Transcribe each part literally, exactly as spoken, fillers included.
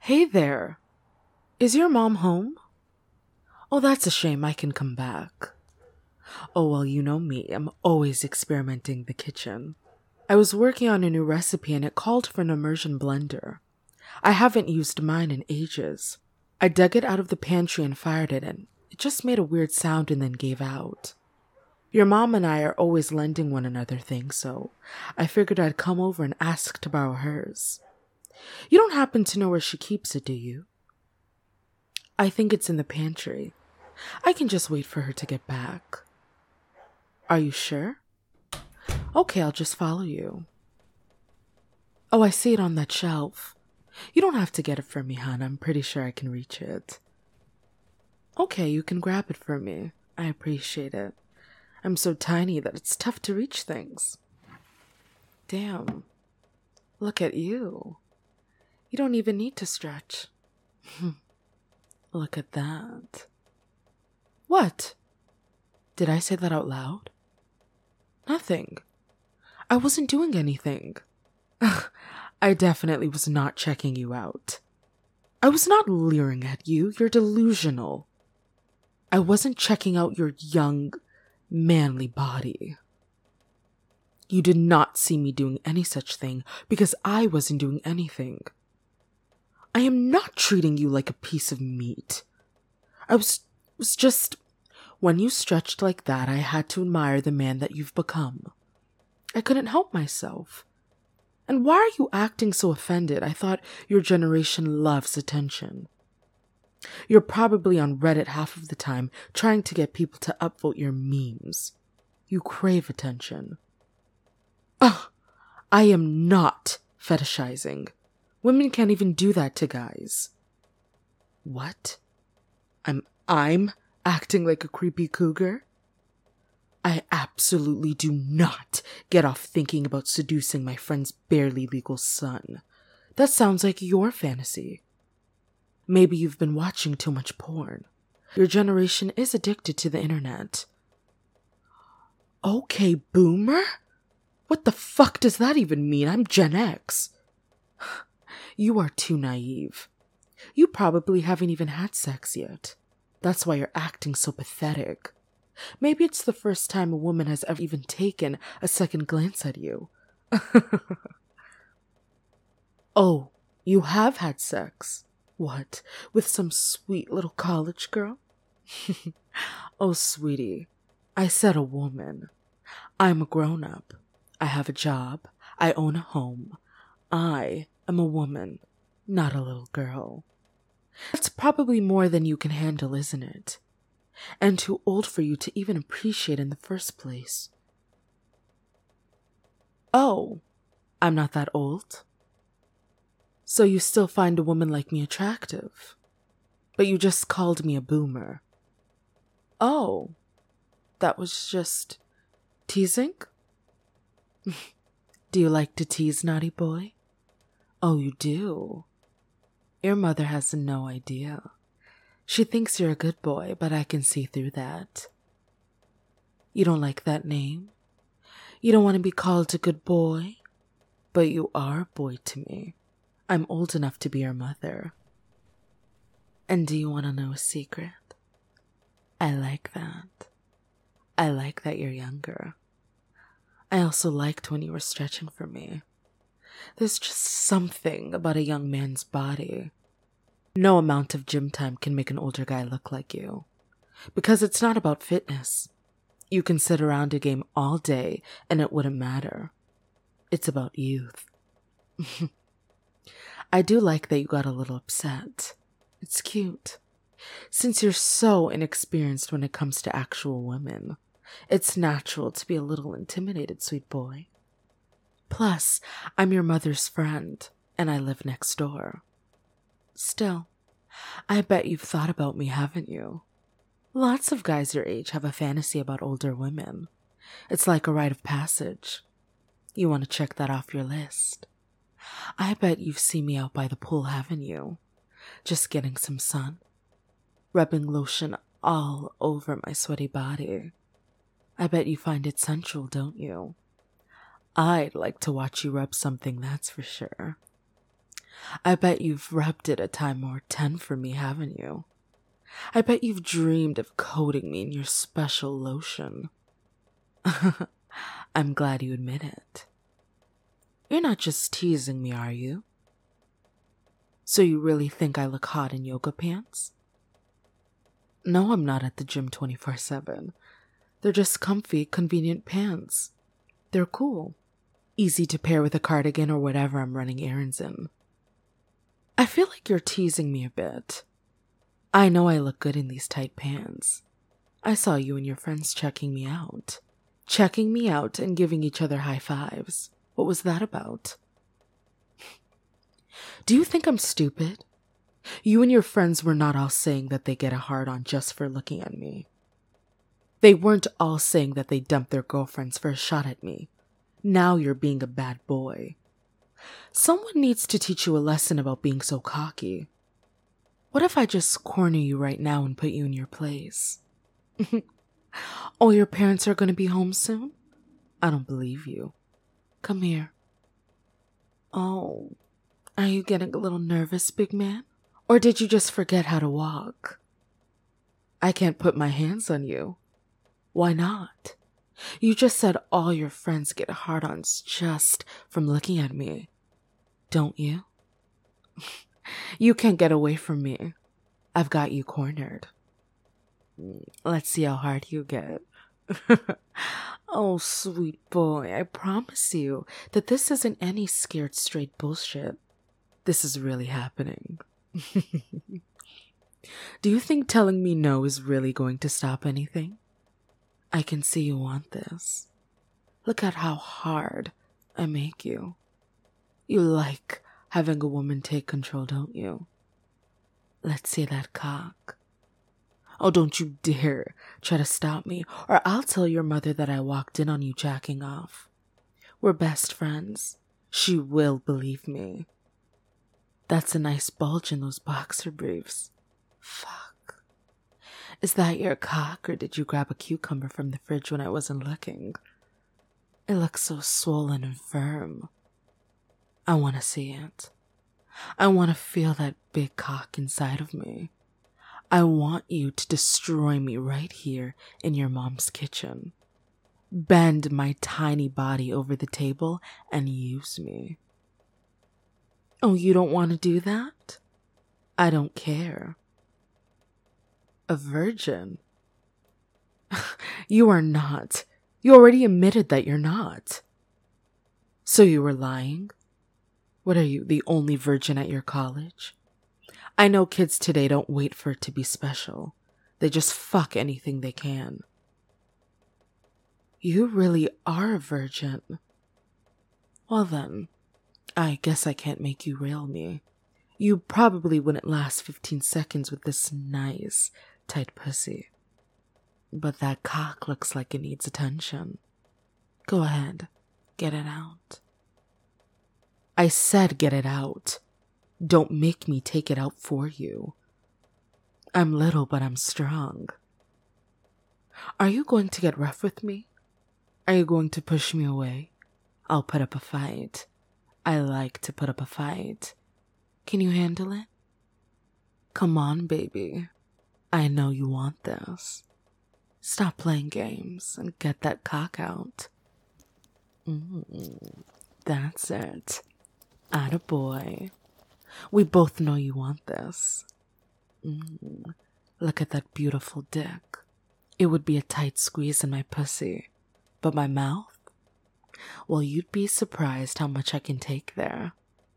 Hey there. Is your mom home? Oh, that's a shame. I can come back. Oh, well, you know me. I'm always experimenting the kitchen. I was working on a new recipe and it called for an immersion blender. I haven't used mine in ages. I dug it out of the pantry and fired it and it just made a weird sound and then gave out. Your mom and I are always lending one another things, so I figured I'd come over and ask to borrow hers. You don't happen to know where she keeps it, do you? I think it's in the pantry. I can just wait for her to get back. Are you sure? Okay, I'll just follow you. Oh, I see it on that shelf. You don't have to get it for me, hon. I'm pretty sure I can reach it. Okay, you can grab it for me. I appreciate it. I'm so tiny that it's tough to reach things. Damn. Look at you. You don't even need to stretch. Look at that. What? Did I say that out loud? Nothing. I wasn't doing anything. I definitely was not checking you out. I was not leering at you. You're delusional. I wasn't checking out your young, manly body. You did not see me doing any such thing because I wasn't doing anything. I am not treating you like a piece of meat. I was, was just... When you stretched like that, I had to admire the man that you've become. I couldn't help myself. And why are you acting so offended? I thought your generation loves attention. You're probably on Reddit half of the time trying to get people to upvote your memes. You crave attention. Ugh, I am not fetishizing. Women can't even do that to guys. What? I'm, I'm acting like a creepy cougar? I absolutely do not get off thinking about seducing my friend's barely legal son. That sounds like your fantasy. Maybe you've been watching too much porn. Your generation is addicted to the internet. Okay, boomer? What the fuck does that even mean? I'm Gen X. You are too naive. You probably haven't even had sex yet. That's why you're acting so pathetic. Maybe it's the first time a woman has ever even taken a second glance at you. Oh, you have had sex. What, with some sweet little college girl? Oh, sweetie, I said a woman. I'm a grown-up. I have a job. I own a home. I am a woman, not a little girl. That's probably more than you can handle, isn't it? And too old for you to even appreciate in the first place. Oh, I'm not that old? So you still find a woman like me attractive? But you just called me a boomer. Oh, that was just teasing? Do you like to tease, naughty boy? Oh, you do? Your mother has no idea. She thinks you're a good boy, but I can see through that. You don't like that name? You don't want to be called a good boy? But you are a boy to me. I'm old enough to be your mother. And do you want to know a secret? I like that. I like that you're younger. I also liked when you were stretching for me. There's just something about a young man's body. No amount of gym time can make an older guy look like you. Because it's not about fitness. You can sit around a game all day and it wouldn't matter. It's about youth. I do like that you got a little upset. It's cute. Since you're so inexperienced when it comes to actual women, it's natural to be a little intimidated, sweet boy. Plus, I'm your mother's friend, and I live next door. Still, I bet you've thought about me, haven't you? Lots of guys your age have a fantasy about older women. It's like a rite of passage. You want to check that off your list. I bet you've seen me out by the pool, haven't you? Just getting some sun. Rubbing lotion all over my sweaty body. I bet you find it sensual, don't you? I'd like to watch you rub something, that's for sure. I bet you've rubbed it a time or ten for me, haven't you? I bet you've dreamed of coating me in your special lotion. I'm glad you admit it. You're not just teasing me, are you? So you really think I look hot in yoga pants? No, I'm not at the gym twenty-four seven. They're just comfy, convenient pants. They're cool. Easy to pair with a cardigan or whatever I'm running errands in. I feel like you're teasing me a bit. I know I look good in these tight pants. I saw you and your friends checking me out. Checking me out and giving each other high fives. What was that about? Do you think I'm stupid? You and your friends were not all saying that they get a hard-on just for looking at me. They weren't all saying that they dumped their girlfriends for a shot at me. Now you're being a bad boy. Someone needs to teach you a lesson about being so cocky. What if I just corner you right now and put you in your place? Oh, your parents are going to be home soon? I don't believe you. Come here. Oh, are you getting a little nervous, big man? Or did you just forget how to walk? I can't put my hands on you. Why not? You just said all your friends get hard-ons just from looking at me. Don't you? You can't get away from me. I've got you cornered. Let's see how hard you get. Oh, sweet boy, I promise you that this isn't any scared straight bullshit. This is really happening. Do you think telling me no is really going to stop anything? I can see you want this. Look at how hard I make you. You like having a woman take control, don't you? Let's see that cock. Oh, don't you dare try to stop me, or I'll tell your mother that I walked in on you jacking off. We're best friends. She will believe me. That's a nice bulge in those boxer briefs. Fuck. Is that your cock, or did you grab a cucumber from the fridge when I wasn't looking? It looks so swollen and firm. I want to see it. I want to feel that big cock inside of me. I want you to destroy me right here in your mom's kitchen. Bend my tiny body over the table and use me. Oh, you don't want to do that? I don't care. A virgin? You are not. You already admitted that you're not. So you were lying? What are you, the only virgin at your college? I know kids today don't wait for it to be special. They just fuck anything they can. You really are a virgin. Well then, I guess I can't make you rail me. You probably wouldn't last fifteen seconds with this nice, tight pussy. But that cock looks like it needs attention. Go ahead, get it out. I said get it out. Don't make me take it out for you. I'm little, but I'm strong. Are you going to get rough with me? Are you going to push me away? I'll put up a fight. I like to put up a fight. Can you handle it? Come on, baby. I know you want this. Stop playing games and get that cock out. Mm, that's it. Attaboy. We both know you want this. Mm, look at that beautiful dick. It would be a tight squeeze in my pussy. But my mouth? Well, you'd be surprised how much I can take there.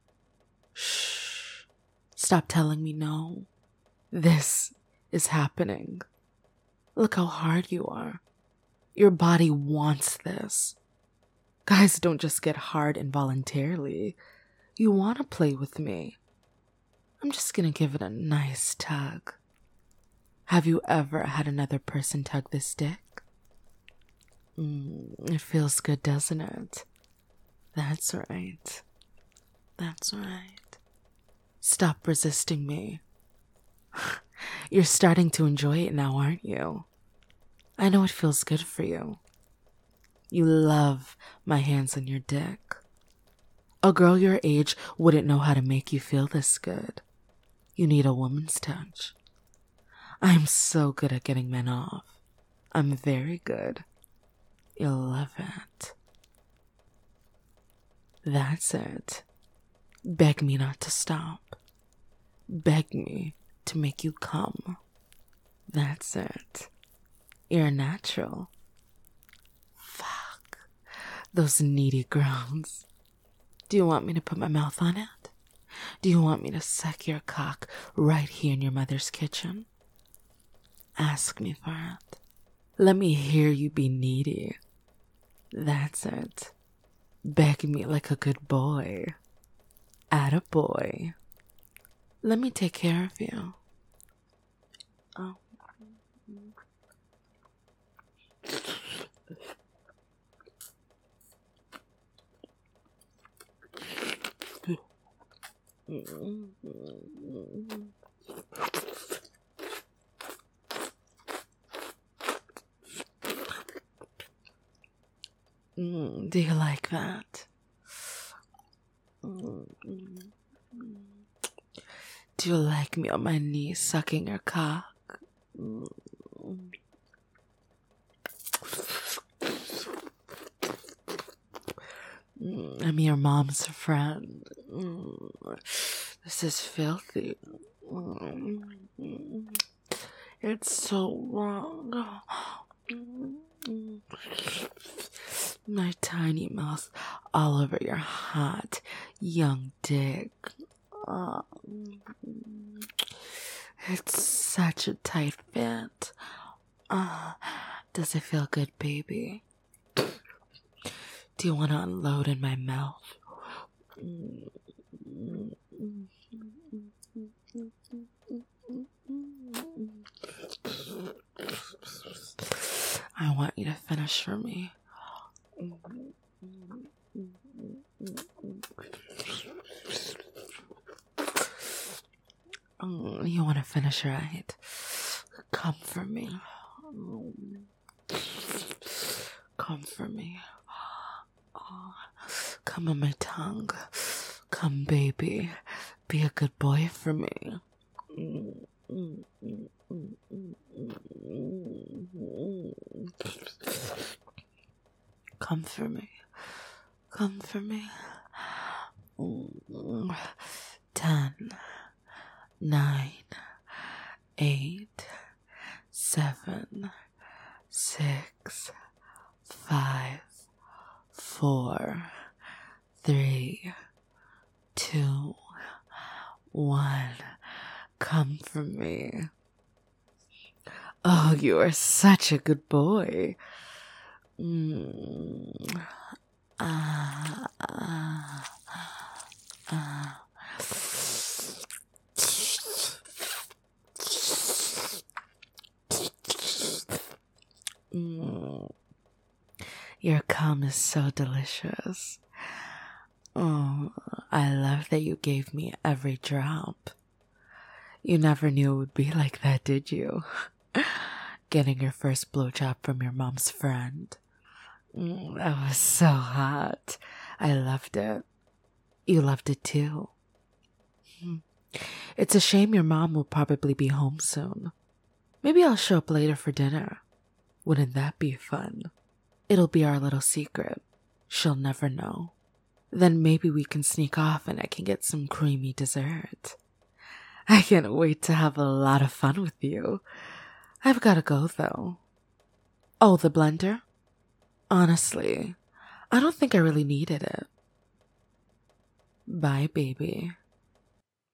Shh. Stop telling me no. This is happening. Look how hard you are. Your body wants this. Guys don't just get hard involuntarily. You want to play with me. I'm just gonna give it a nice tug. Have you ever had another person tug this dick? Mm, it feels good, doesn't it? That's right. That's right. Stop resisting me. You're starting to enjoy it now, aren't you? I know it feels good for you. You love my hands on your dick. A girl your age wouldn't know how to make you feel this good. You need a woman's touch. I'm so good at getting men off. I'm very good. You'll love it. That's it. Beg me not to stop. Beg me to make you come. That's it. You're natural. Fuck. Those needy groans. Do you want me to put my mouth on it? Do you want me to suck your cock right here in your mother's kitchen? Ask me for it. Let me hear you be needy. That's it. Beg me like a good boy. Attaboy. Let me take care of you. Oh. Mm, do you like that? Mm, do you like me on my knees sucking your cock? Mm. Mm, I'm your mom's friend. Mm, this is filthy. Mm, it's so wrong. Mm, my tiny mouth all over your hot, young dick. Oh, it's such a tight fit. Oh, does it feel good, baby? Do you want to unload in my mouth? I want you to finish for me. You want to finish right? Come for me. Come for me. Oh, come on my tongue. Come, baby. Be a good boy for me. Come for me. Come for me. Ten, nine, eight, seven, six, five, four, three, two, one. Come for me. Oh, you are such a good boy. Mm. Ah, ah, ah. Mm. Your cum is so delicious. Oh, I love that you gave me every drop. You never knew it would be like that, did you? Getting your first blowjob from your mom's friend. Mm, that was so hot. I loved it. You loved it too. It's a shame your mom will probably be home soon. Maybe I'll show up later for dinner. Wouldn't that be fun? It'll be our little secret. She'll never know. Then maybe we can sneak off and I can get some creamy dessert. I can't wait to have a lot of fun with you. I've gotta go though. Oh, the blender? Honestly, I don't think I really needed it. Bye, baby.